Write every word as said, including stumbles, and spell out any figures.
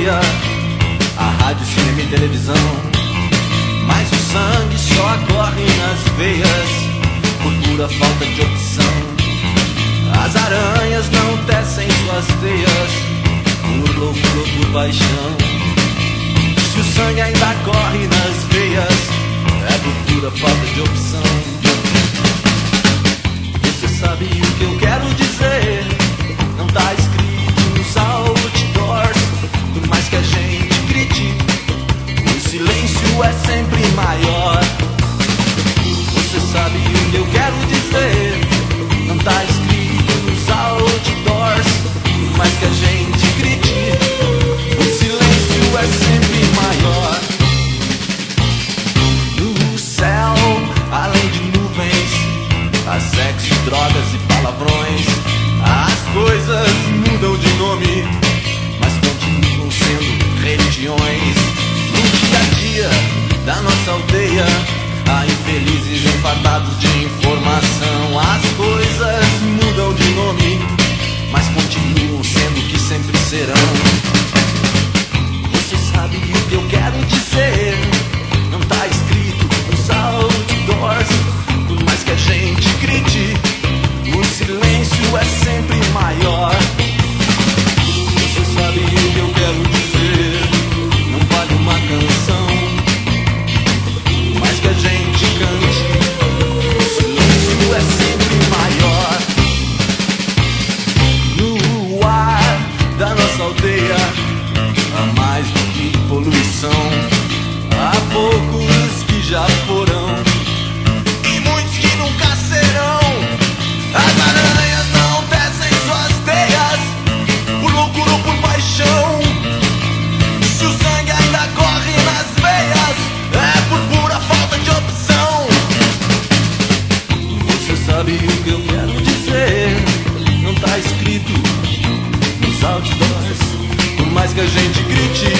aldeia, a rádio, cinema e televisão. Mas o sangue só corre nas veias por pura falta de opção. As aranhas não tecem suas teias por loucura, por paixão. Se o sangue ainda corre nas veias, é por pura falta de opção. Você sabe o que eu quero dizer? Não tá escrito nos outdoors. Por mais que a gente grite, o silêncio é sempre maior. Você sabe o que eu quero dizer? Não tá escrito nos outdoors. Por mais que a gente grite, o silêncio é sempre maior. No céu, além de nuvens, há sexo, drogas e palavrões. As coisas mudam de nome, mas continuam sendo religiões. No dia a dia da nossa aldeia, há infelizes enfadados de informação. As coisas mudam de nome, mas continuam sendo o que sempre serão. Você sabe o que eu quero dizer? Não tá escrito nos outdoors. Por mais que a gente grite, o silêncio é sempre maior. Você sabe o que eu quero dizer? Não vale uma canção, por mais que a gente cante, o silêncio é sempre maior. No ar da nossa aldeia, há mais do que poluição. Há poucos que já foram e muitos que nunca serão. As aranhas não tecem suas teias por loucura ou por paixão. Se o sangue ainda corre nas veias, é por pura falta de opção. Você sabe o que eu quero dizer? Não tá escrito nos outdoors. Por mais que a gente grite,